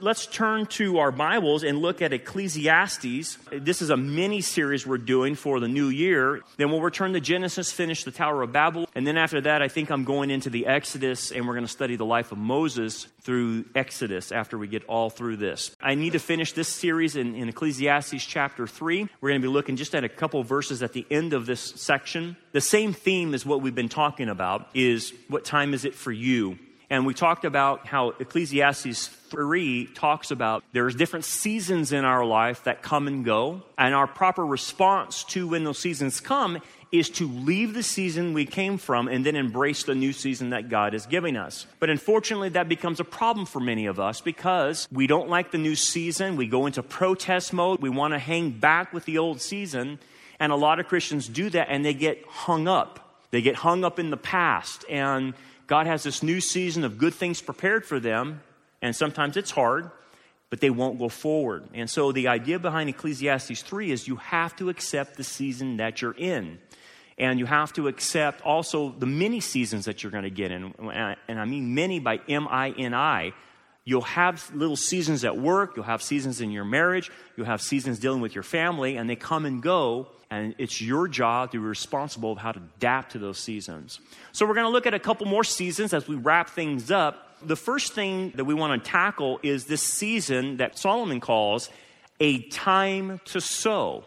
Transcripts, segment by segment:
Let's turn to our Bibles and look at Ecclesiastes. This is a mini-series we're doing for the new year. Then we'll return to Genesis, finish the Tower of Babel. And then after that, I think I'm going into the Exodus, and we're going to study the life of Moses through Exodus after we get all through this. I need to finish this series in Ecclesiastes chapter 3. We're going to be looking just at a couple verses at the end of this section. The same theme as what we've been talking about is, what time is it for you? And we talked about how Ecclesiastes 3 talks about there's different seasons in our life that come and go. And our proper response to when those seasons come is to leave the season we came from and then embrace the new season that God is giving us. But unfortunately, that becomes a problem for many of us because we don't like the new season. We go into protest mode. We want to hang back with the old season. And a lot of Christians do that, and they get hung up. They get hung up in the past, and God has this new season of good things prepared for them, and sometimes it's hard, but they won't go forward. And so the idea behind Ecclesiastes 3 is you have to accept the season that you're in. And you have to accept also the many seasons that you're going to get in. And I mean many by M-I-N-I. You'll have little seasons at work. You'll have seasons in your marriage. You'll have seasons dealing with your family, and they come and go. And it's your job to be responsible of how to adapt to those seasons. So we're going to look at a couple more seasons as we wrap things up. The first thing that we want to tackle is this season that Solomon calls a time to sow.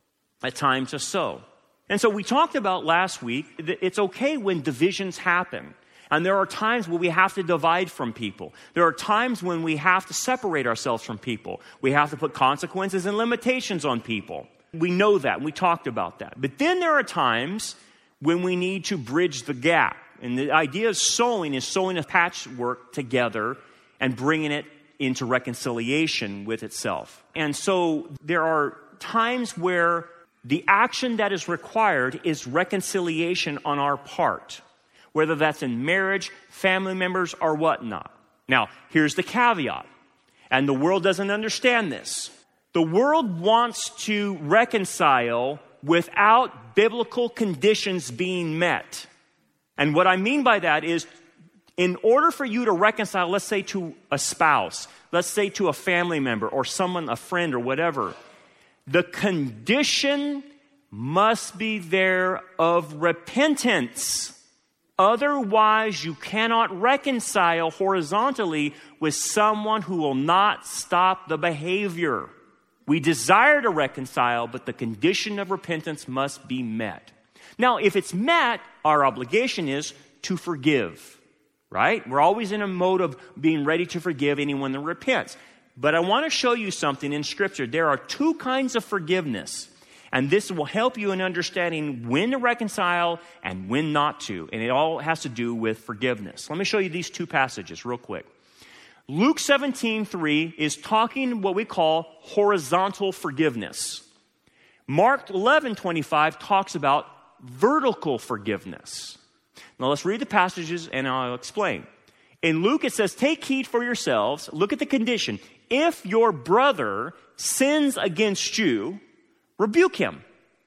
A time to sow. And so we talked about last week that it's okay when divisions happen. And there are times where we have to divide from people. There are times when we have to separate ourselves from people. We have to put consequences and limitations on people. We know that, and we talked about that. But then there are times when we need to bridge the gap. And the idea of sowing is sewing a patchwork together and bringing it into reconciliation with itself. And so there are times where the action that is required is reconciliation on our part, whether that's in marriage, family members, or whatnot. Now, here's the caveat, and the world doesn't understand this. The world wants to reconcile without biblical conditions being met. And what I mean by that is, in order for you to reconcile, let's say to a spouse, let's say to a family member or someone, a friend or whatever, the condition must be there of repentance. Otherwise, you cannot reconcile horizontally with someone who will not stop the behavior. We desire to reconcile, but the condition of repentance must be met. Now, if it's met, our obligation is to forgive, right? We're always in a mode of being ready to forgive anyone that repents. But I want to show you something in Scripture. There are two kinds of forgiveness, and this will help you in understanding when to reconcile and when not to. And it all has to do with forgiveness. Let me show you these two passages real quick. Luke 17:3 is talking what we call horizontal forgiveness. Mark 11:25 talks about vertical forgiveness. Now let's read the passages and I'll explain. In Luke it says, "Take heed for yourselves." Look at the condition. "If your brother sins against you, rebuke him."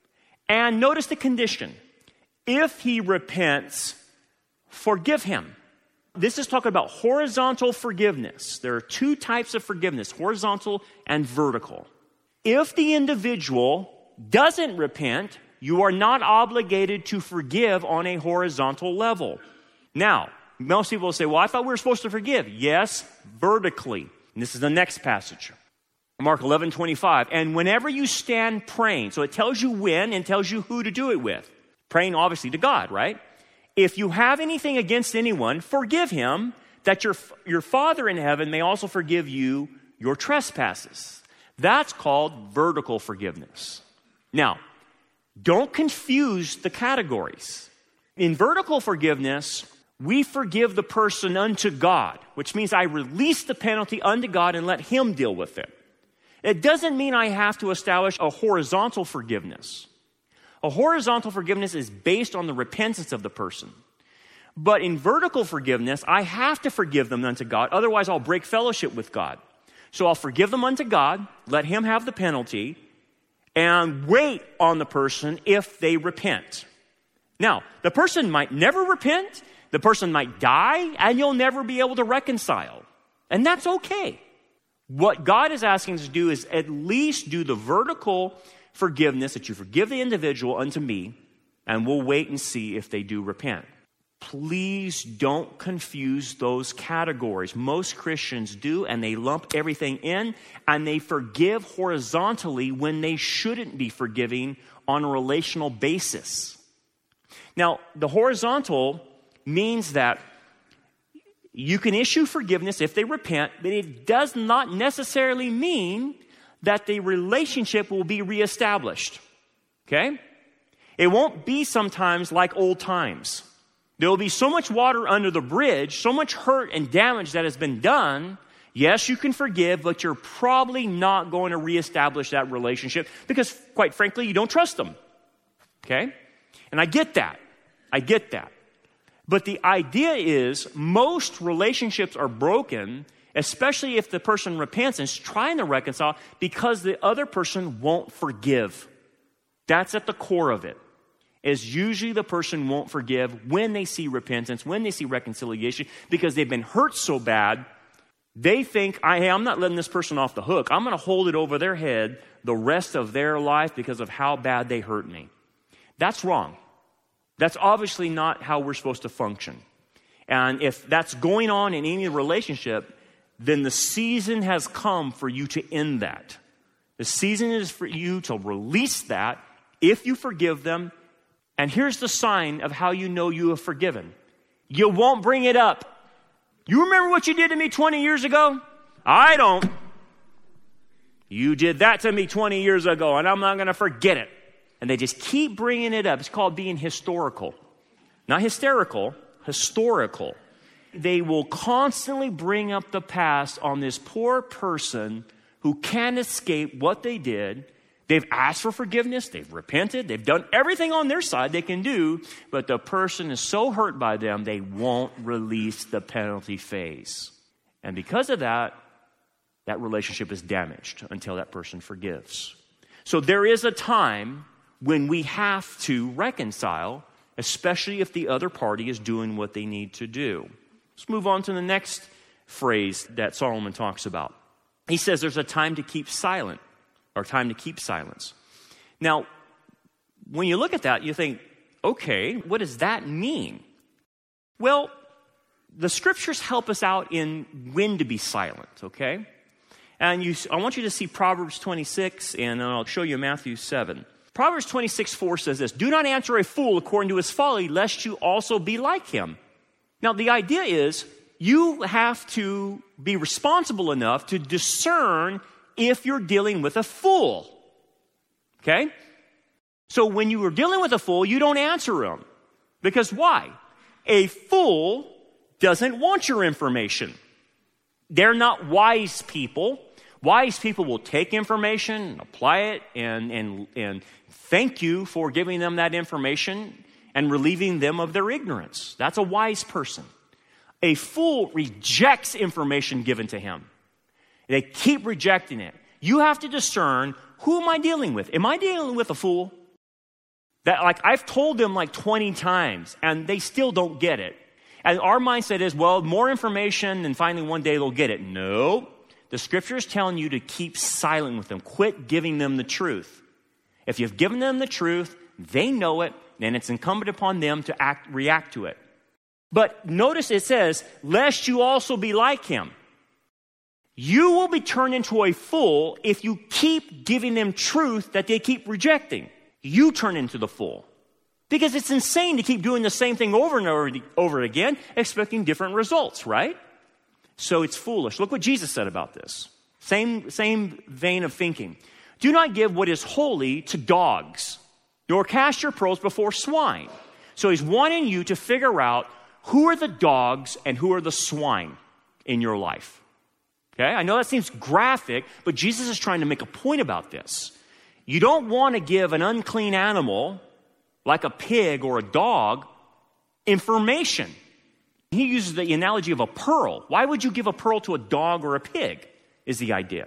And notice the condition. "If he repents, forgive him." This is talking about horizontal forgiveness. There are two types of forgiveness, horizontal and vertical. If the individual doesn't repent, you are not obligated to forgive on a horizontal level. Now, most people will say, well, I thought we were supposed to forgive. Yes, vertically. And this is the next passage. Mark 11:25. "And whenever you stand praying," so it tells you when and tells you who to do it with. Praying obviously to God, right? "If you have anything against anyone, forgive him, that your Father in heaven may also forgive you your trespasses." That's called vertical forgiveness. Now, don't confuse the categories. In vertical forgiveness, we forgive the person unto God, which means I release the penalty unto God and let him deal with it. It doesn't mean I have to establish a horizontal forgiveness. A horizontal forgiveness is based on the repentance of the person. But in vertical forgiveness, I have to forgive them unto God. Otherwise, I'll break fellowship with God. So I'll forgive them unto God, let him have the penalty, and wait on the person if they repent. Now, the person might never repent, the person might die, and you'll never be able to reconcile. And that's okay. What God is asking us to do is at least do the vertical forgiveness, that you forgive the individual unto me, and we'll wait and see if they do repent. Please don't confuse those categories. Most Christians do, and they lump everything in, and they forgive horizontally when they shouldn't be forgiving on a relational basis. Now, the horizontal means that you can issue forgiveness if they repent, but it does not necessarily mean that the relationship will be reestablished. Okay? It won't be sometimes like old times. There will be so much water under the bridge, so much hurt and damage that has been done. Yes, you can forgive, but you're probably not going to reestablish that relationship because, quite frankly, you don't trust them. Okay? And I get that. But the idea is most relationships are broken, especially if the person repents and is trying to reconcile, because the other person won't forgive. That's at the core of it. Is usually the person won't forgive when they see repentance, when they see reconciliation, because they've been hurt so bad, they think, hey, I'm not letting this person off the hook. I'm going to hold it over their head the rest of their life because of how bad they hurt me. That's wrong. That's obviously not how we're supposed to function. And if that's going on in any relationship, then the season has come for you to end that. The season is for you to release that if you forgive them. And here's the sign of how you know you have forgiven. You won't bring it up. You remember what you did to me 20 years ago? I don't. You did that to me 20 years ago, and I'm not going to forget it. And they just keep bringing it up. It's called being historical. Not hysterical, historical. They will constantly bring up the past on this poor person who can't escape what they did. They've asked for forgiveness. They've repented. They've done everything on their side they can do. But the person is so hurt by them, they won't release the penalty phase. And because of that, that relationship is damaged until that person forgives. So there is a time when we have to reconcile, especially if the other party is doing what they need to do. Let's move on to the next phrase that Solomon talks about. He says there's a time to keep silent, or time to keep silence. Now, when you look at that, you think, okay, what does that mean? Well, the scriptures help us out in when to be silent, okay? And I want you to see Proverbs 26, and I'll show you Matthew 7. Proverbs 26:4 says this, "Do not answer a fool according to his folly, lest you also be like him." Now, the idea is you have to be responsible enough to discern if you're dealing with a fool. Okay? So when you are dealing with a fool, you don't answer him. Because why? A fool doesn't want your information. They're not wise people. Wise people will take information, apply it, and thank you for giving them that information and relieving them of their ignorance. That's a wise person. A fool rejects information given to him. They keep rejecting it. You have to discern, who am I dealing with? Am I dealing with a fool? That, like, I've told them like 20 times, and they still don't get it. And our mindset is, well, more information, and finally one day they'll get it. No. The scripture is telling you to keep silent with them. Quit giving them the truth. If you've given them the truth, they know it, then it's incumbent upon them to react to it. But notice it says, lest you also be like him. You will be turned into a fool if you keep giving them truth that they keep rejecting. You turn into the fool. Because it's insane to keep doing the same thing over and over again, expecting different results, right? So it's foolish. Look what Jesus said about this. Same vein of thinking. Do not give what is holy to dogs, nor cast your pearls before swine. So he's wanting you to figure out who are the dogs and who are the swine in your life. Okay, I know that seems graphic, but Jesus is trying to make a point about this. You don't want to give an unclean animal, like a pig or a dog, information. He uses the analogy of a pearl. Why would you give a pearl to a dog or a pig, is the idea.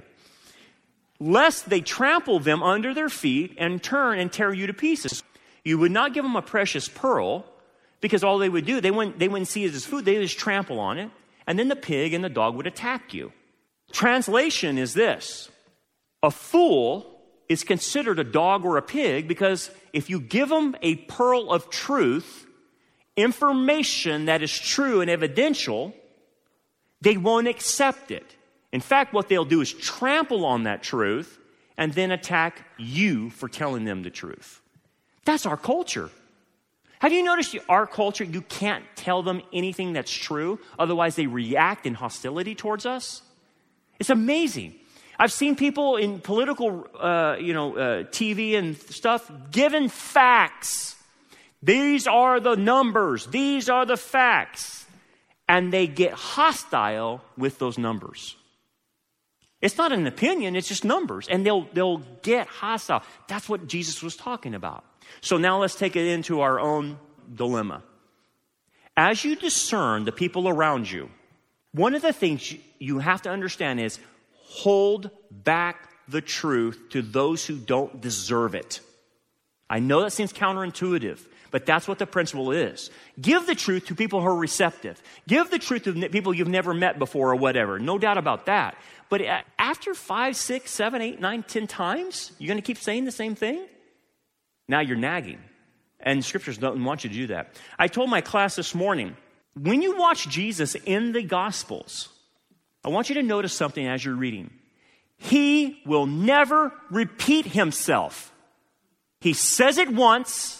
Lest they trample them under their feet and turn and tear you to pieces. You would not give them a precious pearl, because all they would do, they wouldn't see it as food, they would just trample on it, and then the pig and the dog would attack you. Translation is this: a fool is considered a dog or a pig because if you give them a pearl of truth, information that is true and evidential, they won't accept it. In fact, what they'll do is trample on that truth and then attack you for telling them the truth. That's our culture. Have you noticed our culture, you can't tell them anything that's true, otherwise they react in hostility towards us? It's amazing. I've seen people in political, TV and stuff given facts. These are the numbers. These are the facts. And they get hostile with those numbers. It's not an opinion, it's just numbers. And they'll get hostile. That's what Jesus was talking about. So now let's take it into our own dilemma. As you discern the people around you, one of the things you have to understand is hold back the truth to those who don't deserve it. I know that seems counterintuitive, but that's what the principle is. Give the truth to people who are receptive. Give the truth to people you've never met before or whatever. No doubt about that. But after 5, 6, 7, 8, 9, 10 times, you're going to keep saying the same thing? Now you're nagging. And scriptures don't want you to do that. I told my class this morning, when you watch Jesus in the Gospels, I want you to notice something as you're reading. He will never repeat himself. He says it once,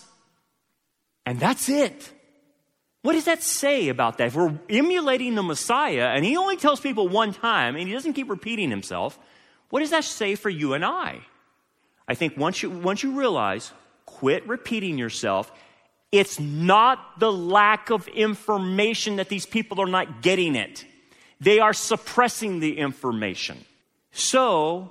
and that's it. What does that say about that? If we're emulating the Messiah, and he only tells people one time, and he doesn't keep repeating himself, what does that say for you and I? I think once you realize, quit repeating yourself, it's not the lack of information that these people are not getting it. They are suppressing the information. So,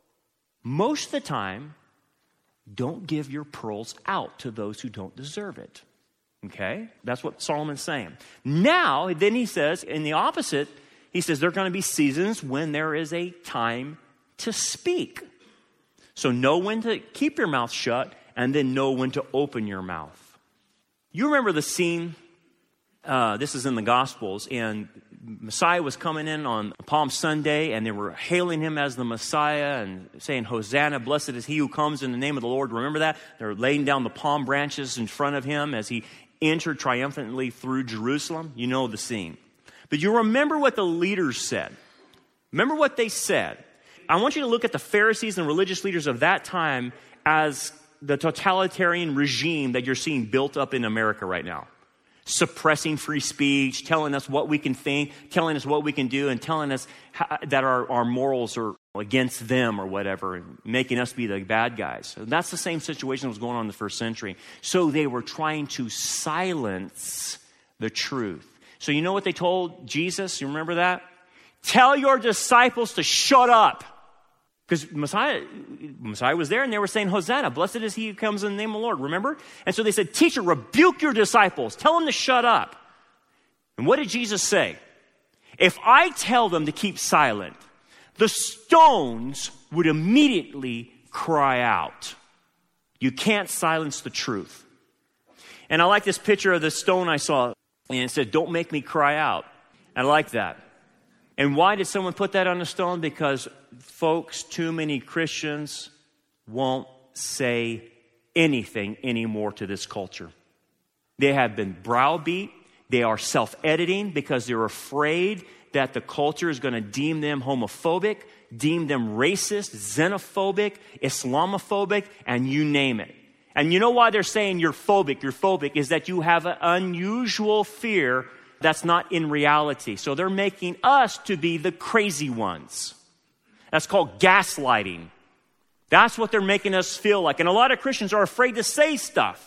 most of the time, don't give your pearls out to those who don't deserve it. Okay? That's what Solomon's saying. Now, then he says, in the opposite, he says there are going to be seasons when there is a time to speak. So know when to keep your mouth shut and then know when to open your mouth. You remember the scene, this is in the Gospels, and Messiah was coming in on Palm Sunday, and they were hailing him as the Messiah and saying, Hosanna, blessed is he who comes in the name of the Lord. Remember that? They're laying down the palm branches in front of him as he entered triumphantly through Jerusalem. You know the scene. But you remember what the leaders said. Remember what they said. I want you to look at the Pharisees and religious leaders of that time as the totalitarian regime that you're seeing built up in America right now. Suppressing free speech, telling us what we can think, telling us what we can do, and telling us that our morals are against them or whatever, and making us be the bad guys. And that's the same situation that was going on in the first century. So they were trying to silence the truth. So you know what they told Jesus? You remember that? Tell your disciples to shut up. Because Messiah was there and they were saying, Hosanna, blessed is he who comes in the name of the Lord, remember? And so they said, teacher, rebuke your disciples. Tell them to shut up. And what did Jesus say? If I tell them to keep silent, the stones would immediately cry out. You can't silence the truth. And I like this picture of the stone I saw. And it said, don't make me cry out. And I like that. And why did someone put that on the stone? Because, folks, too many Christians won't say anything anymore to this culture. They have been browbeat. They are self-editing because they're afraid that the culture is going to deem them homophobic, deem them racist, xenophobic, Islamophobic, and you name it. And you know why they're saying you're phobic, is that you have an unusual fear that's not in reality. So they're making us to be the crazy ones. That's called gaslighting. That's what they're making us feel like. And a lot of Christians are afraid to say stuff.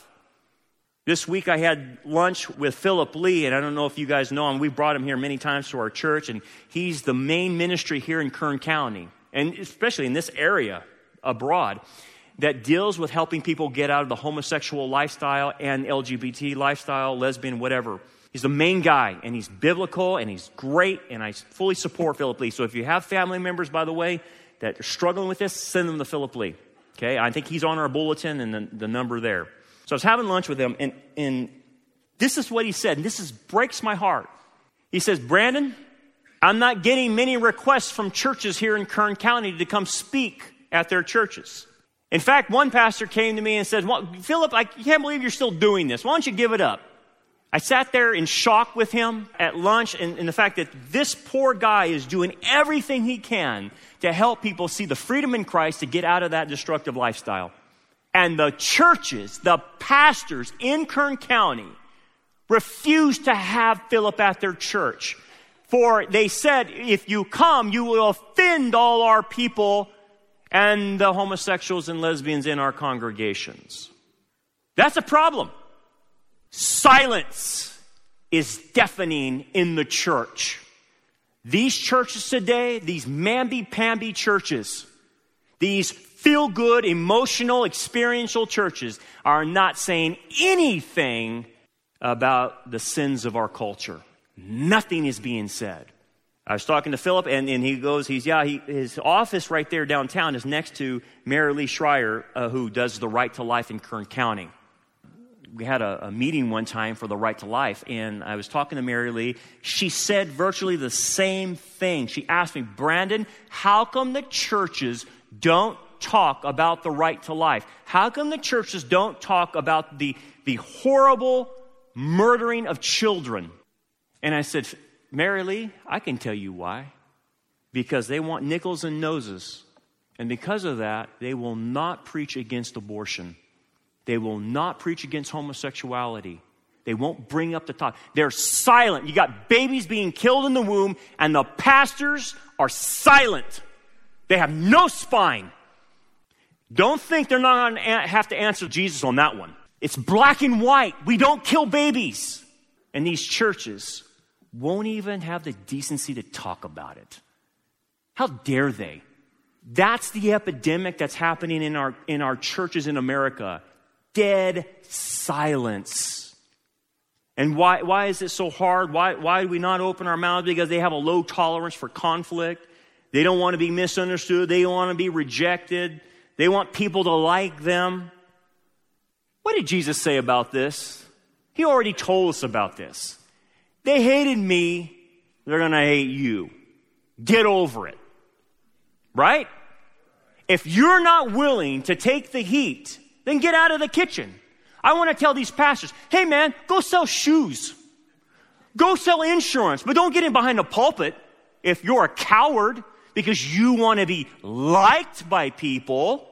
This week I had lunch with Philip Lee, and I don't know if you guys know him. We've brought him here many times to our church, and he's the main ministry here in Kern County, and especially in this area abroad, that deals with helping people get out of the homosexual lifestyle and LGBT lifestyle, lesbian, whatever. He's the main guy, and he's biblical, and he's great, and I fully support Philip Lee. So if you have family members, by the way, that are struggling with this, send them to Philip Lee. Okay, I think he's on our bulletin and the number there. So I was having lunch with him, and this is what he said, and breaks my heart. He says, Brandon, I'm not getting many requests from churches here in Kern County to come speak at their churches. In fact, one pastor came to me and said, well, Philip, I can't believe you're still doing this. Why don't you give it up? I sat there in shock with him at lunch and the fact that this poor guy is doing everything he can to help people see the freedom in Christ to get out of that destructive lifestyle. And the churches, the pastors in Kern County refused to have Philip at their church. For they said, if you come, you will offend all our people and the homosexuals and lesbians in our congregations. That's a problem. Silence is deafening in the church. These churches today, these mamby-pamby churches, these feel-good, emotional, experiential churches are not saying anything about the sins of our culture. Nothing is being said. I was talking to Philip, and he goes, his office right there downtown is next to Mary Lee Schreier, who does the Right to Life in Kern County. We had a meeting one time for the Right to Life, and I was talking to Mary Lee. She said virtually the same thing. She asked me, Brandon, how come the churches don't talk about the right to life? How come the churches don't talk about the horrible murdering of children? And I said, Mary Lee, I can tell you why. Because they want nickels and noses. And because of that, they will not preach against abortion. They will not preach against homosexuality. They won't bring up the topic. They're silent. You got babies being killed in the womb, and the pastors are silent. They have no spine. Don't think they're not going to have to answer Jesus on that one. It's black and white. We don't kill babies. And these churches won't even have the decency to talk about it. How dare they? That's the epidemic that's happening in our churches in America. Dead silence. And why is it so hard? Why do we not open our mouths? Because they have a low tolerance for conflict. They don't want to be misunderstood. They don't want to be rejected. They want people to like them. What did Jesus say about this? He already told us about this. They hated me. They're going to hate you. Get over it. Right? If you're not willing to take the heat, then get out of the kitchen. I want to tell these pastors, hey man, go sell shoes. Go sell insurance, but don't get in behind the pulpit if you're a coward because you want to be liked by people.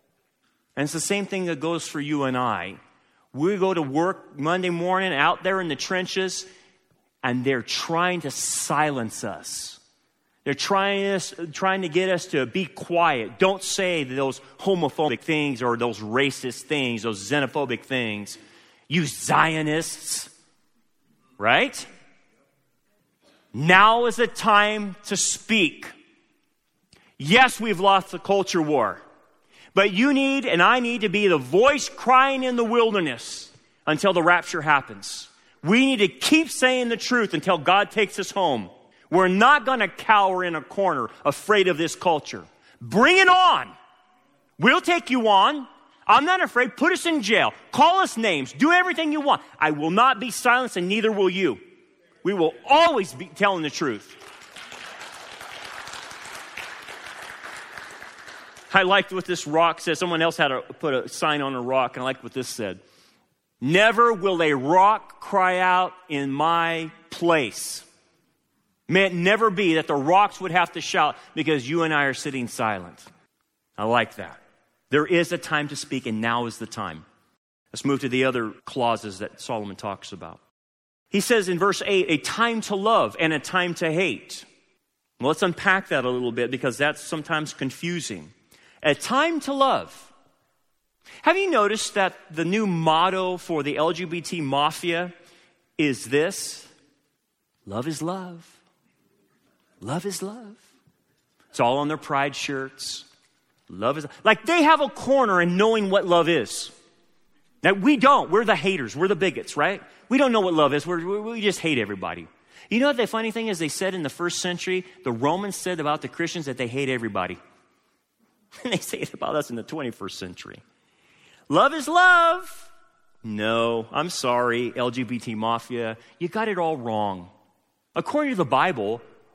And it's the same thing that goes for you and I. We go to work Monday morning out there in the trenches, and they're trying to silence us. They're trying to get us to be quiet. Don't say those homophobic things or those racist things, those xenophobic things. You Zionists, right? Now is the time to speak. Yes, we've lost the culture war. But you need and I need to be the voice crying in the wilderness until the rapture happens. We need to keep saying the truth until God takes us home. We're not going to cower in a corner afraid of this culture. Bring it on. We'll take you on. I'm not afraid. Put us in jail. Call us names. Do everything you want. I will not be silenced, and neither will you. We will always be telling the truth. I liked what this rock said. Someone else had to put a sign on a rock, and I liked what this said. Never will a rock cry out in my place. May it never be that the rocks would have to shout because you and I are sitting silent. I like that. There is a time to speak, and now is the time. Let's move to the other clauses that Solomon talks about. He says in verse 8, a time to love and a time to hate. Well, let's unpack that a little bit because that's sometimes confusing. A time to love. Have you noticed that the new motto for the LGBT mafia is this? Love is love. Love is love. It's all on their pride shirts. Love is like they have a corner in knowing what love is. Now we don't. We're the haters. We're the bigots, right? We don't know what love is. We just hate everybody. You know what the funny thing is? They said in the first century, the Romans said about the Christians that they hate everybody. And they say it about us in the 21st century. Love is love. No, I'm sorry, LGBT mafia. You got it all wrong. According to the Bible,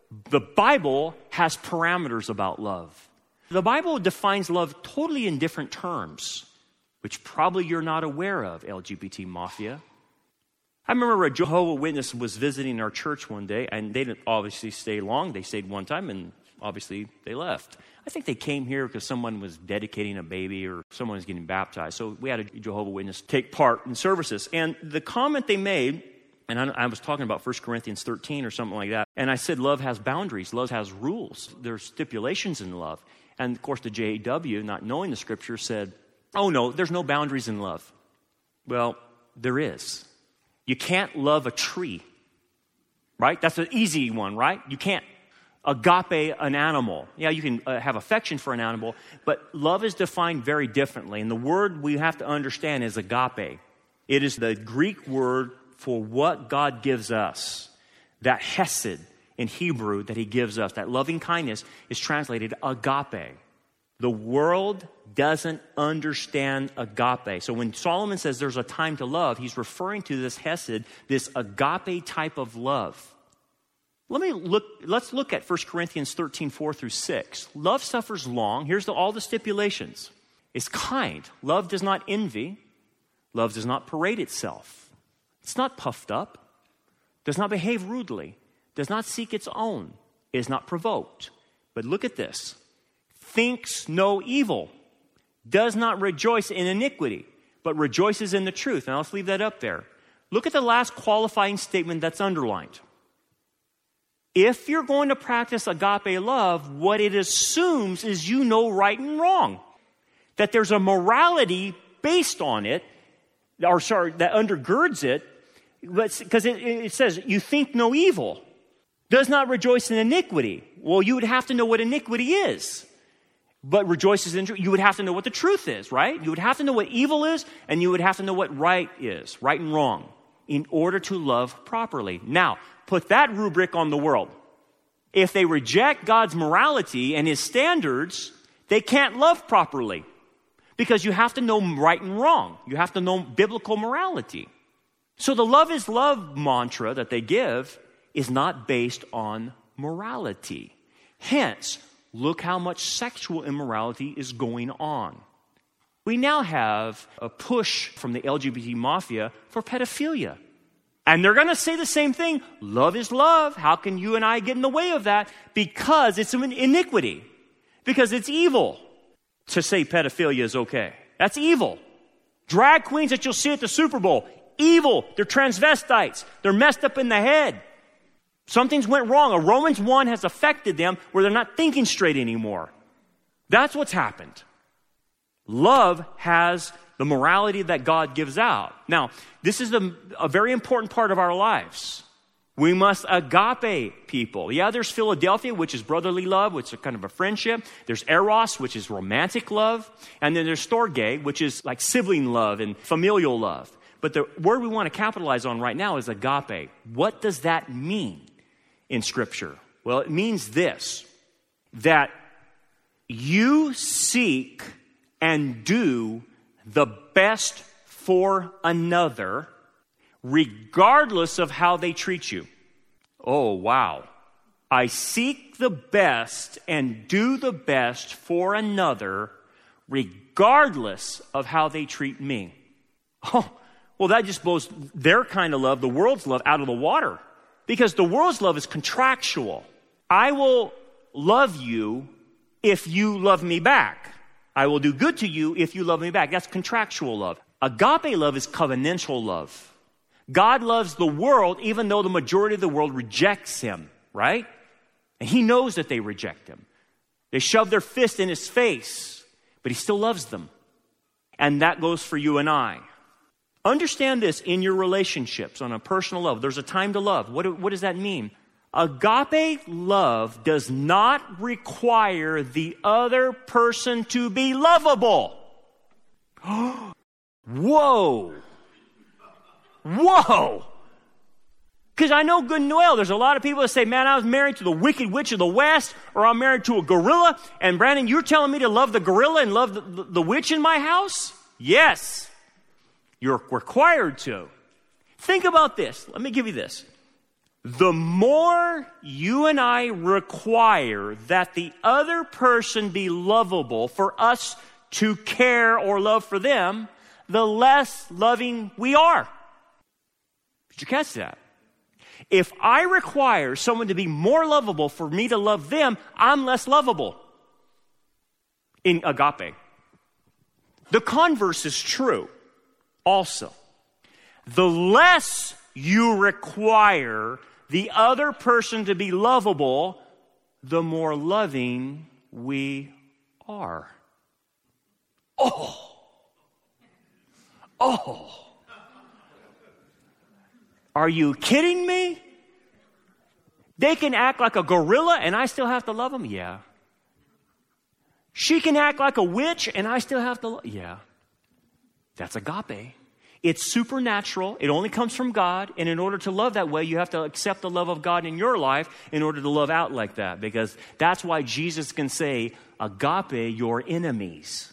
The Bible has parameters about love. The Bible defines love totally in different terms, which probably you're not aware of, LGBT Mafia. I remember a Jehovah's Witness was visiting our church one day, and they didn't obviously stay long. They stayed one time, and obviously they left. I think they came here because someone was dedicating a baby or someone was getting baptized. So we had a Jehovah's Witness take part in services. And the comment they made, and I was talking about 1 Corinthians 13 or something like that, and I said love has boundaries. Love has rules. There's stipulations in love. And, of course, the JW, not knowing the Scripture, said, oh, no, there's no boundaries in love. Well, there is. You can't love a tree, right? That's an easy one, right? You can't agape an animal. Yeah, you can have affection for an animal, but love is defined very differently. And the word we have to understand is agape. It is the Greek word for what God gives us. That hesed in Hebrew that he gives us, that loving kindness, is translated agape. The world doesn't understand agape. So when Solomon says there's a time to love, he's referring to this hesed, this agape type of love. Let's look at 1 Corinthians 13, 4 through 6. Love suffers long. Here's all the stipulations. It's kind. Love does not envy. Love does not parade itself. It's not puffed up. Does not behave rudely. Does not seek its own. Is not provoked. But look at this. Thinks no evil. Does not rejoice in iniquity, but rejoices in the truth. Now let's leave that up there. Look at the last qualifying statement that's underlined. If you're going to practice agape love, what it assumes is you know right and wrong. That there's a morality based on it, that undergirds it, because it says, you think no evil. Does not rejoice in iniquity. Well, you would have to know what iniquity is. But rejoices in truth. You would have to know what the truth is, right? You would have to know what evil is, and you would have to know what right is, right and wrong, in order to love properly. Now, put that rubric on the world. If they reject God's morality and his standards, they can't love properly. Because you have to know right and wrong. You have to know biblical morality. So the love is love mantra that they give is not based on morality. Hence, look how much sexual immorality is going on. We now have a push from the LGBT mafia for pedophilia. And they're going to say the same thing. Love is love. How can you and I get in the way of that? Because it's an iniquity. Because it's evil to say pedophilia is okay. That's evil. Drag queens that you'll see at the Super Bowl, evil. They're transvestites. They're messed up in the head. Something's went wrong. A Romans 1 has affected them where they're not thinking straight anymore. That's what's happened. Love has the morality that God gives out. Now, this is a very important part of our lives. We must agape people. Yeah, there's Philadelphia, which is brotherly love, which is kind of a friendship. There's eros, which is romantic love. And then there's storge, which is like sibling love and familial love. But the word we want to capitalize on right now is agape. What does that mean in Scripture? Well, it means this, that you seek and do the best for another regardless of how they treat you. Oh, wow. I seek the best and do the best for another regardless of how they treat me. Oh, well, that just blows their kind of love, the world's love, out of the water. Because the world's love is contractual. I will love you if you love me back. I will do good to you if you love me back. That's contractual love. Agape love is covenantal love. God loves the world even though the majority of the world rejects him, right? And he knows that they reject him. They shove their fist in his face, but he still loves them. And that goes for you and I. Understand this in your relationships on a personal level. There's a time to love. What does that mean? Agape love does not require the other person to be lovable. Whoa. Whoa. Because I know good and well, there's a lot of people that say, man, I was married to the wicked witch of the West, or I'm married to a gorilla, and Brandon, you're telling me to love the gorilla and love the witch in my house? Yes. You're required to. Think about this. Let me give you this. the more you and I require that the other person be lovable for us to care or love for them, the less loving we are. Did you catch that? If I require someone to be more lovable for me to love them, I'm less lovable in agape. The converse is true also. The less you require the other person to be lovable, the more loving we are. Oh. Are you kidding me? They can act like a gorilla and I still have to love them? Yeah. She can act like a witch and I still have to yeah. That's agape. It's supernatural. It only comes from God. And in order to love that way, you have to accept the love of God in your life in order to love out like that. Because that's why Jesus can say, agape your enemies.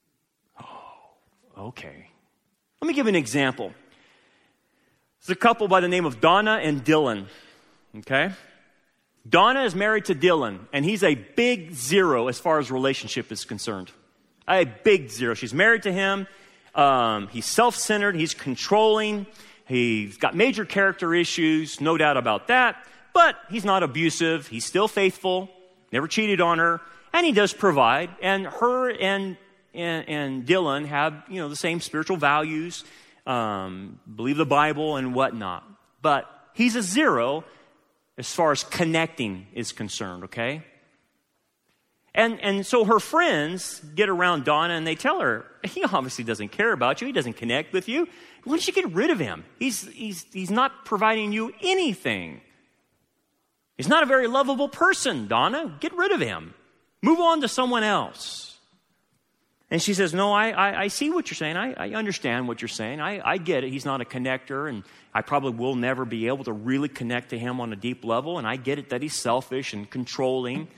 Oh, okay. Let me give you an example. There's a couple by the name of Donna and Dylan. Okay? Donna is married to Dylan, and he's a big zero as far as relationship is concerned. A big zero. She's married to him. He's self-centered. He's controlling. He's got major character issues, no doubt about that. But he's not abusive. He's still faithful. Never cheated on her. And he does provide. And her and Dylan have, the same spiritual values, believe the Bible and whatnot. But he's a zero as far as connecting is concerned, okay? And so her friends get around Donna and they tell her, he obviously doesn't care about you. He doesn't connect with you. Why don't you get rid of him? He's not providing you anything. He's not a very lovable person, Donna. Get rid of him. Move on to someone else. And she says, no, I see what you're saying. I understand what you're saying. I get it. He's not a connector, and I probably will never be able to really connect to him on a deep level. And I get it that he's selfish and controlling.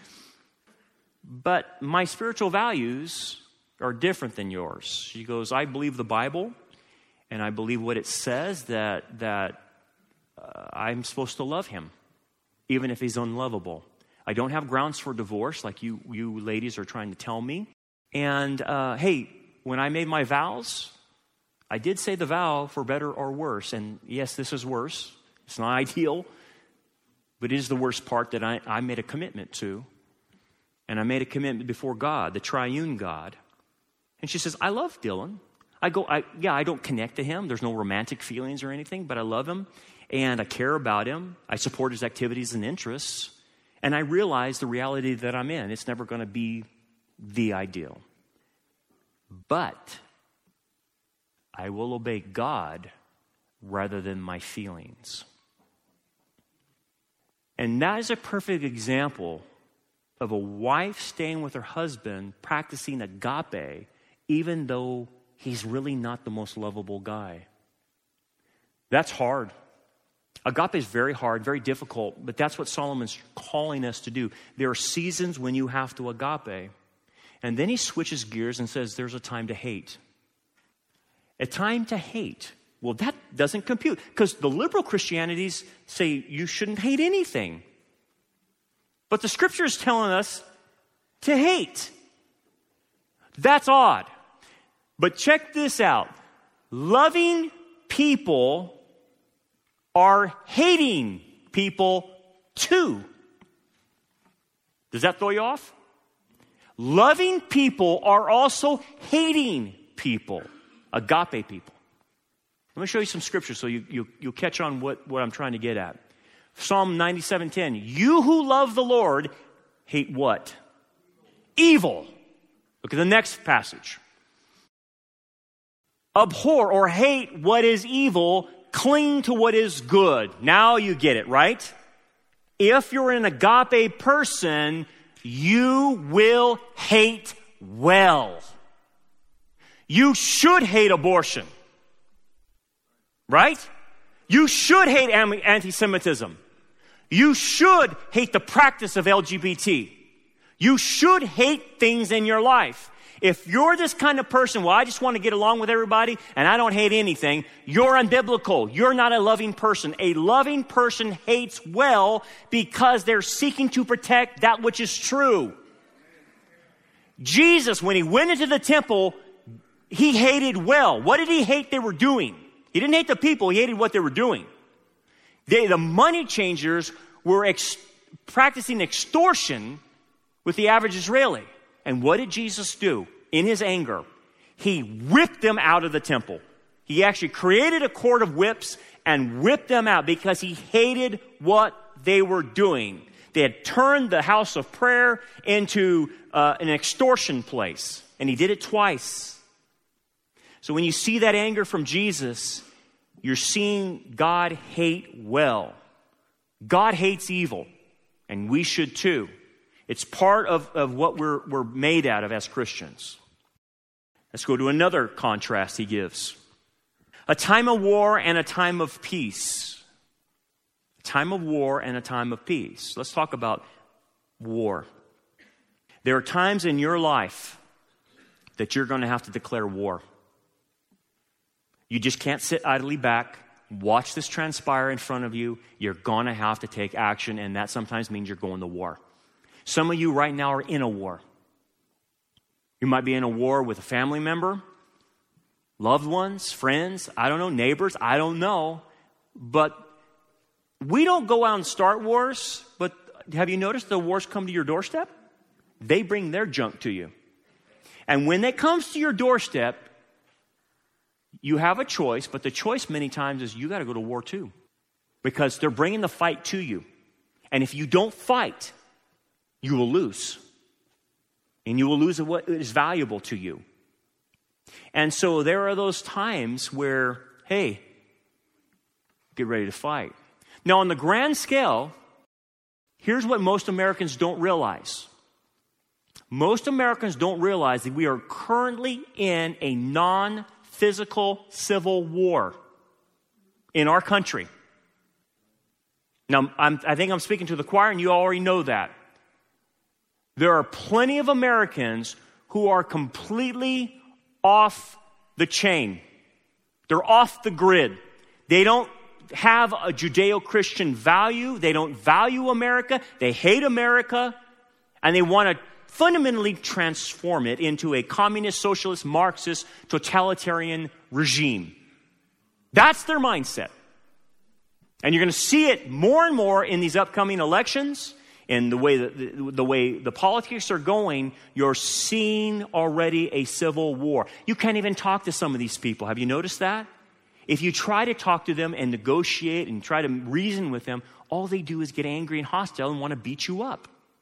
But my spiritual values are different than yours. She goes, I believe the Bible, and I believe what it says that I'm supposed to love him, even if he's unlovable. I don't have grounds for divorce like you ladies are trying to tell me. And, hey, when I made my vows, I did say the vow for better or worse. And yes, this is worse. It's not ideal, but it is the worst part that I made a commitment to. And I made a commitment before God, the triune God. And she says, I love Dylan. I don't connect to him. There's no romantic feelings or anything, but I love him. And I care about him. I support his activities and interests. And I realize the reality that I'm in. It's never going to be the ideal. But I will obey God rather than my feelings. And that is a perfect example of a wife staying with her husband, practicing agape, even though he's really not the most lovable guy. That's hard. Agape is very hard, very difficult, but that's what Solomon's calling us to do. There are seasons when you have to agape. And then he switches gears and says there's a time to hate. A time to hate. Well, that doesn't compute, because the liberal Christianities say you shouldn't hate anything. But the scripture is telling us to hate. That's odd. But check this out. Loving people are hating people too. Does that throw you off? Loving people are also hating people. Agape people. Let me show you some scripture so you'll catch on what I'm trying to get at. Psalm 97:10. You who love the Lord hate what? Evil. Look at the next passage. Abhor or hate what is evil, cling to what is good. Now you get it, right? If you're an agape person, you will hate well. You should hate abortion. Right? You should hate anti-Semitism. You should hate the practice of LGBT. You should hate things in your life. If you're this kind of person, well, I just want to get along with everybody and I don't hate anything, you're unbiblical. You're not a loving person. A loving person hates well because they're seeking to protect that which is true. Jesus, when he went into the temple, he hated well. What did he hate they were doing? He didn't hate the people. He hated what they were doing. The money changers were practicing extortion with the average Israeli. And what did Jesus do? In his anger, he whipped them out of the temple. He actually created a cord of whips and whipped them out because he hated what they were doing. They had turned the house of prayer into an extortion place. And he did it twice. So when you see that anger from Jesus, you're seeing God hate well. God hates evil. And we should too. It's part of what we're made out of as Christians. Let's go to another contrast he gives. A time of war and a time of peace. A time of war and a time of peace. Let's talk about war. There are times in your life that you're going to have to declare war. You just can't sit idly back, watch this transpire in front of you. You're going to have to take action, and that sometimes means you're going to war. Some of you right now are in a war. You might be in a war with a family member, loved ones, friends, I don't know, neighbors, I don't know. But we don't go out and start wars, but have you noticed the wars come to your doorstep? They bring their junk to you. And when it comes to your doorstep, you have a choice, but the choice many times is you got to go to war too. Because they're bringing the fight to you. And if you don't fight, you will lose. And you will lose what is valuable to you. And so there are those times where, hey, get ready to fight. Now, on the grand scale, here's what most Americans don't realize. Most Americans don't realize that we are currently in a non-physical civil war in our country. Now, I think I'm speaking to the choir, and you already know that. There are plenty of Americans who are completely off the chain. They're off the grid. They don't have a Judeo-Christian value. They don't value America. They hate America. And they want to fundamentally transform it into a communist, socialist, Marxist, totalitarian regime. That's their mindset. And you're going to see it more and more in these upcoming elections. And the way the politics are going, you're seeing already a civil war. You can't even talk to some of these people. Have you noticed that? If you try to talk to them and negotiate and try to reason with them, all they do is get angry and hostile and want to beat you up.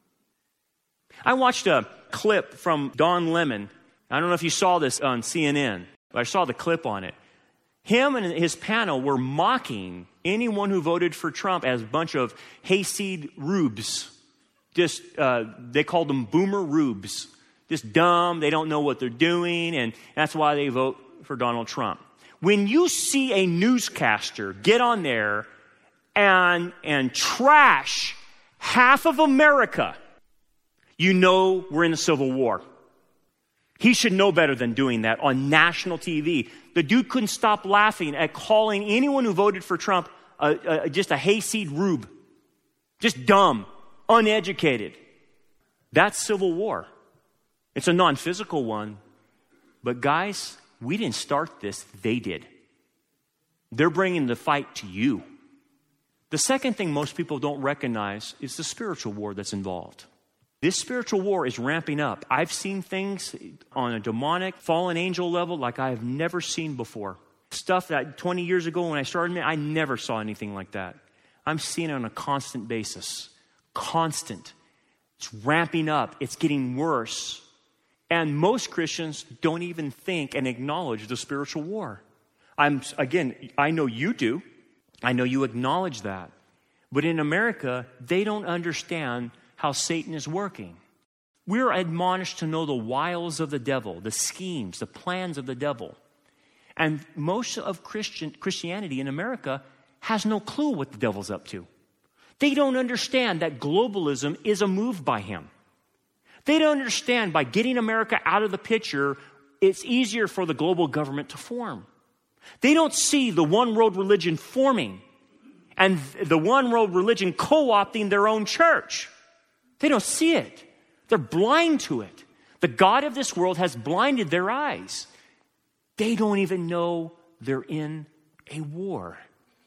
I watched a clip from Don Lemon. I don't know if you saw this on CNN, but I saw the clip on it. Him and his panel were mocking anyone who voted for Trump as a bunch of hayseed rubes. Just, they called them boomer rubes. Just dumb, they don't know what they're doing, and that's why they vote for Donald Trump. When you see a newscaster get on there and trash half of America, you know we're in a civil war. He should know better than doing that on national TV. The dude couldn't stop laughing at calling anyone who voted for Trump just a hayseed rube. Just dumb. Uneducated. That's civil war. It's a non-physical one. But guys, we didn't start this. They did. They're bringing the fight to you. The second thing most people don't recognize is the spiritual war that's involved. This spiritual war is ramping up. I've seen things on a demonic, fallen angel level like I have never seen before. Stuff that 20 years ago when I started, I never saw anything like that. I'm seeing it on a constant basis. Constant. It's ramping up. It's getting worse. And most Christians don't even think and acknowledge the spiritual war. I know you do. I know you acknowledge that. But in America, they don't understand how Satan is working. We're admonished to know the wiles of the devil, the schemes, the plans of the devil. And most of Christianity in America has no clue what the devil's up to. They don't understand that globalism is a move by him. They don't understand by getting America out of the picture, it's easier for the global government to form. They don't see the one world religion forming and the one world religion co-opting their own church. They don't see it. They're blind to it. The God of this world has blinded their eyes. They don't even know they're in a war.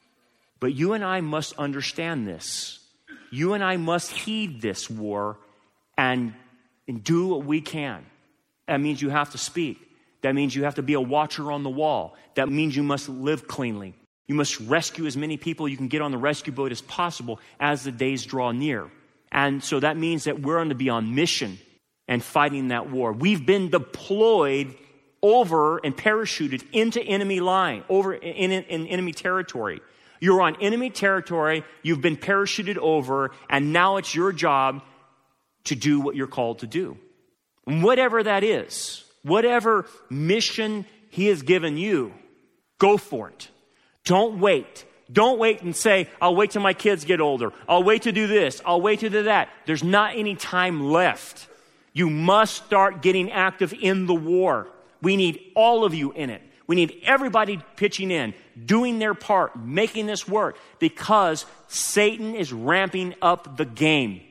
But you and I must understand this. You and I must heed this war and do what we can. That means you have to speak. That means you have to be a watcher on the wall. That means you must live cleanly. You must rescue as many people you can get on the rescue boat as possible as the days draw near. And so that means that we're going to be on mission and fighting that war. We've been deployed over and parachuted into enemy line, over in enemy territory. You're on enemy territory, you've been parachuted over, and now it's your job to do what you're called to do. And whatever that is, whatever mission he has given you, go for it. Don't wait. Don't wait and say, I'll wait till my kids get older. I'll wait to do this. I'll wait to do that. There's not any time left. You must start getting active in the war. We need all of you in it. We need everybody pitching in, doing their part, making this work, because Satan is ramping up the game.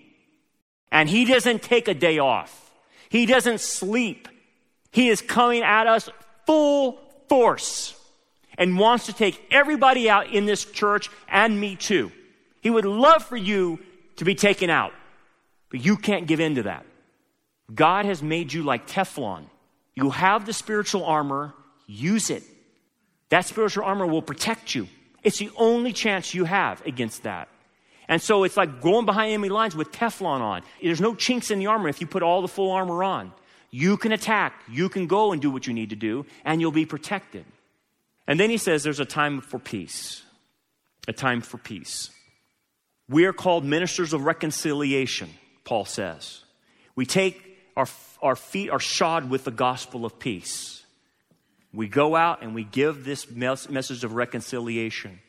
And he doesn't take a day off. He doesn't sleep. He is coming at us full force and wants to take everybody out in this church and me too. He would love for you to be taken out, but you can't give in to that. God has made you like Teflon. You have the spiritual armor, use it. That spiritual armor will protect you. It's the only chance you have against that. And so it's like going behind enemy lines with Teflon on. There's no chinks in the armor if you put all the full armor on. You can attack, you can go and do what you need to do, and you'll be protected. And then he says there's a time for peace. A time for peace. We are called ministers of reconciliation, Paul says. We take our feet are shod with the gospel of peace. We go out and we give this message of reconciliation.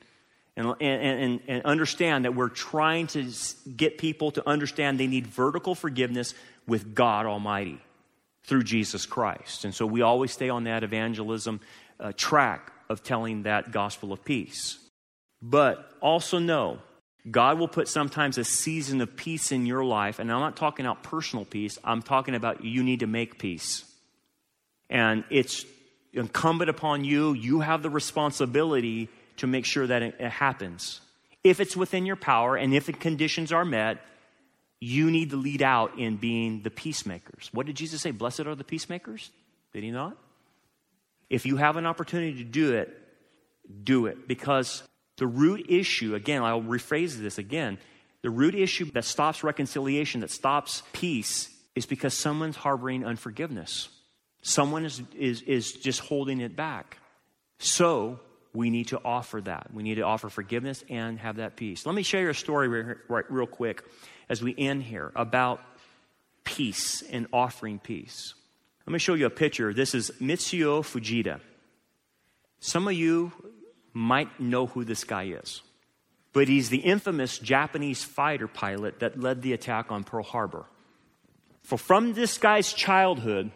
And understand that we're trying to get people to understand they need vertical forgiveness with God Almighty through Jesus Christ. And so we always stay on that evangelism track of telling that gospel of peace. But also know, God will put sometimes a season of peace in your life. And I'm not talking about personal peace. I'm talking about you need to make peace. And it's incumbent upon you. You have the responsibility to make sure that it happens. If it's within your power and if the conditions are met, you need to lead out in being the peacemakers. What did Jesus say? Blessed are the peacemakers? Did he not? If you have an opportunity to do it, do it. Because the root issue, again, I'll rephrase this again, the root issue that stops reconciliation, that stops peace, is because someone's harboring unforgiveness. Someone is just holding it back. So we need to offer that. We need to offer forgiveness and have that peace. Let me share you a story real quick as we end here about peace and offering peace. Let me show you a picture. This is Mitsuo Fujita. Some of you might know who this guy is, but he's the infamous Japanese fighter pilot that led the attack on Pearl Harbor. From this guy's childhood,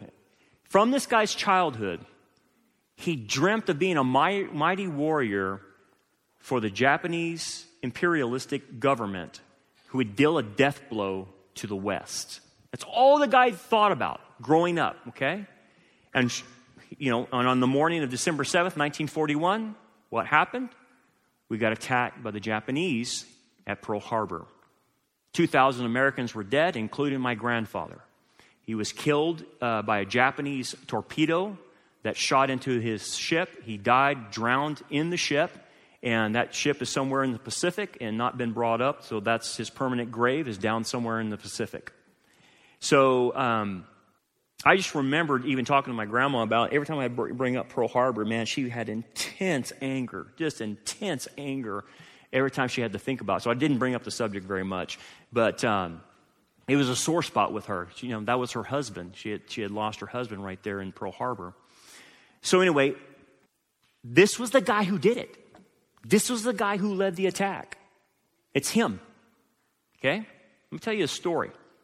he dreamt of being a mighty warrior for the Japanese imperialistic government who would deal a death blow to the West. That's all the guy thought about growing up, okay? And, on the morning of December 7th, 1941, what happened? We got attacked by the Japanese at Pearl Harbor. 2,000 Americans were dead, including my grandfather. He was killed by a Japanese torpedo that shot into his ship. He died, drowned in the ship, and that ship is somewhere in the Pacific and not been brought up, so that's his permanent grave is down somewhere in the Pacific. So I just remembered even talking to my grandma about every time I bring up Pearl Harbor, man, she had intense anger every time she had to think about it. So I didn't bring up the subject very much, but it was a sore spot with her. That was her husband. She had lost her husband right there in Pearl Harbor. So anyway, this was the guy who did it. This was the guy who led the attack. It's him. Okay? Let me tell you a story.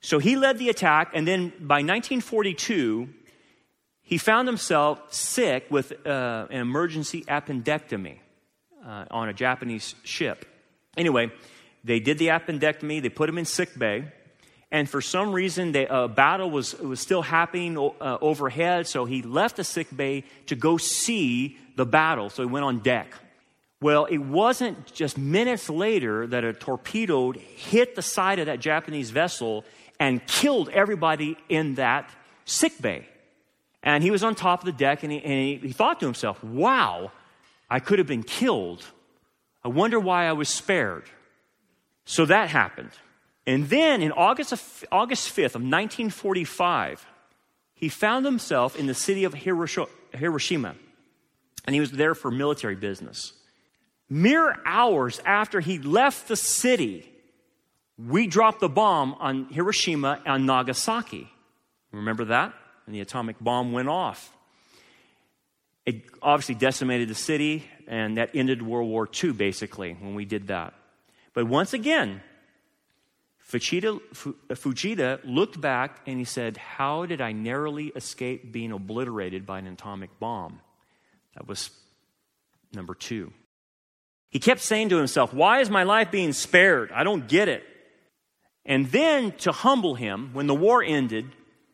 So he led the attack, and then by 1942, he found himself sick with an emergency appendectomy on a Japanese ship. Anyway, they did the appendectomy, they put him in sick bay, and for some reason, a battle was still happening overhead, so he left the sick bay to go see the battle, so he went on deck. Well, it wasn't just minutes later that a torpedo hit the side of that Japanese vessel and killed everybody in that sick bay. And he was on top of the deck, and he thought to himself, wow, I could have been killed. I wonder why I was spared. So that happened. And then in August 5th of 1945, he found himself in the city of Hiroshima. And he was there for military business. Mere hours after he left the city, we dropped the bomb on Hiroshima and Nagasaki. Remember that? And the atomic bomb went off. It obviously decimated the city, and that ended World War II, basically, when we did that. But once again, Fujita looked back and he said, how did I narrowly escape being obliterated by an atomic bomb? That was number 2. He kept saying to himself, why is my life being spared? I don't get it. And then to humble him, when the war ended,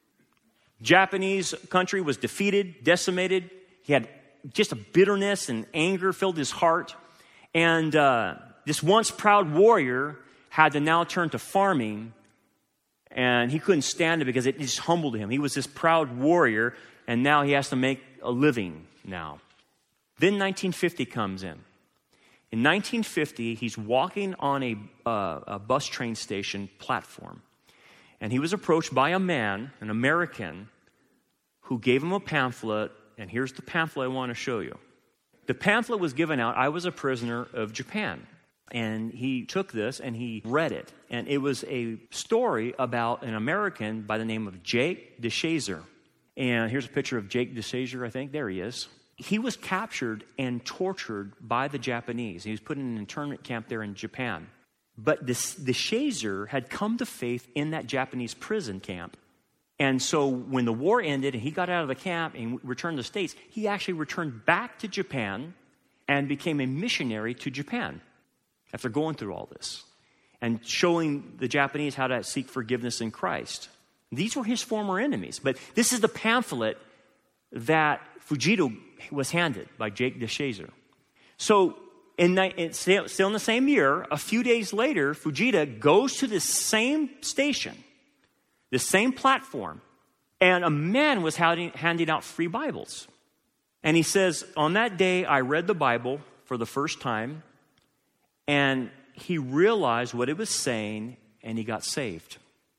Japanese country was defeated, decimated. He had just a bitterness and anger filled his heart. And this once proud warrior had to now turn to farming, and he couldn't stand it because it just humbled him. He was this proud warrior, and now he has to make a living now. Then 1950 comes in. In 1950, he's walking on a bus train station platform, and he was approached by a man, an American, who gave him a pamphlet, and here's the pamphlet I want to show you. The pamphlet was given out, I was a prisoner of Japan. And he took this and he read it. And it was a story about an American by the name of Jake DeShazer. And here's a picture of Jake DeShazer, I think. There he is. He was captured and tortured by the Japanese. He was put in an internment camp there in Japan. But DeShazer had come to faith in that Japanese prison camp. And so when the war ended and he got out of the camp and returned to the States, he actually returned back to Japan and became a missionary to Japan after going through all this and showing the Japanese how to seek forgiveness in Christ. These were his former enemies. But this is the pamphlet that Fujita was handed by Jake DeShazer. So still in the same year, a few days later, Fujita goes to this same station, this same platform, and a man was handing out free Bibles. And he says, on that day, I read the Bible for the first time, and he realized what it was saying, and he got saved.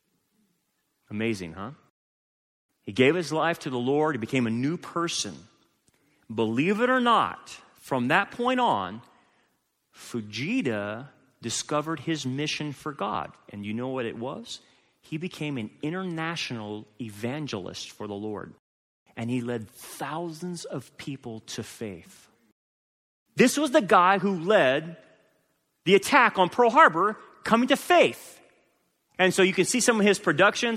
Amazing, huh? He gave his life to the Lord. He became a new person. Believe it or not, from that point on, Fujita discovered his mission for God. And you know what it was? He became an international evangelist for the Lord. And he led thousands of people to faith. This was the guy who led the attack on Pearl Harbor, coming to faith. And so you can see some of his productions.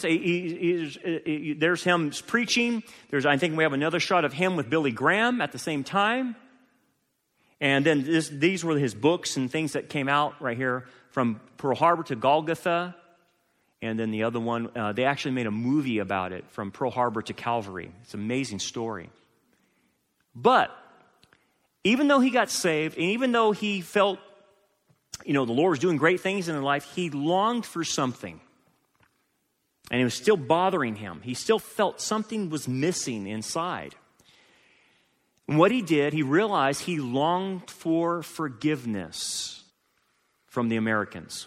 There's him preaching. I think we have another shot of him with Billy Graham at the same time. And then these were his books and things that came out right here, from Pearl Harbor to Golgotha. And then the other one, they actually made a movie about it, from Pearl Harbor to Calvary. It's an amazing story. But even though he got saved, and even though he felt, the Lord was doing great things in his life, he longed for something. And it was still bothering him. He still felt something was missing inside. And what he did, he realized he longed for forgiveness from the Americans.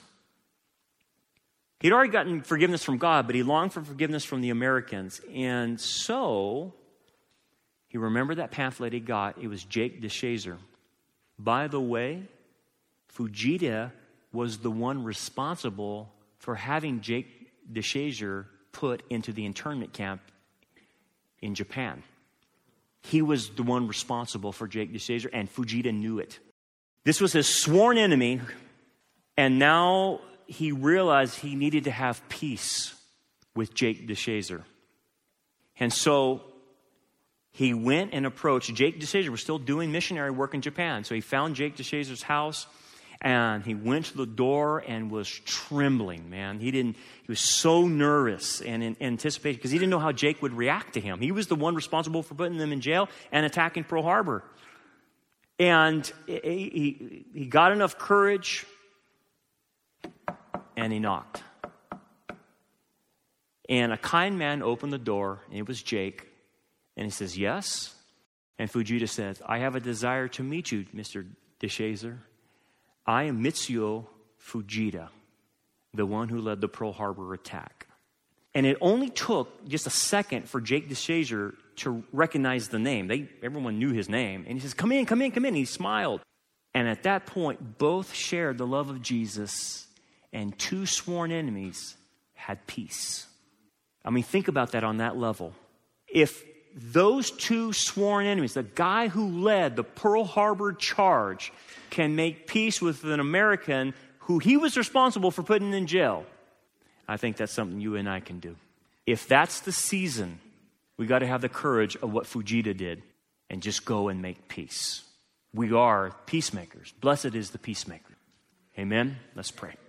He'd already gotten forgiveness from God, but he longed for forgiveness from the Americans. And so he remembered that pamphlet he got. It was Jake DeShazer. By the way, Fujita was the one responsible for having Jake DeShazer put into the internment camp in Japan. He was the one responsible for Jake DeShazer, and Fujita knew it. This was his sworn enemy, and now he realized he needed to have peace with Jake DeShazer. And so he went and approached. Jake DeShazer was still doing missionary work in Japan. So he found Jake DeShazer's house, and he went to the door and was trembling, man. He was so nervous and in anticipation because he didn't know how Jake would react to him. He was the one responsible for putting them in jail and attacking Pearl Harbor. And he got enough courage, and he knocked. And a kind man opened the door, and it was Jake. And he says, yes. And Fujita says, I have a desire to meet you, Mr. DeShazer. I am Mitsuo Fujita, the one who led the Pearl Harbor attack. And it only took just a second for Jake DeShazer to recognize the name. Everyone knew his name. And he says, come in, come in, come in. And he smiled. And at that point, both shared the love of Jesus, and two sworn enemies had peace. I mean, think about that on that level. If those two sworn enemies, the guy who led the Pearl Harbor charge, can make peace with an American who he was responsible for putting in jail, I think that's something you and I can do. If that's the season, we got to have the courage of what Fujita did and just go and make peace. We are peacemakers. Blessed is the peacemaker. Amen? Let's pray.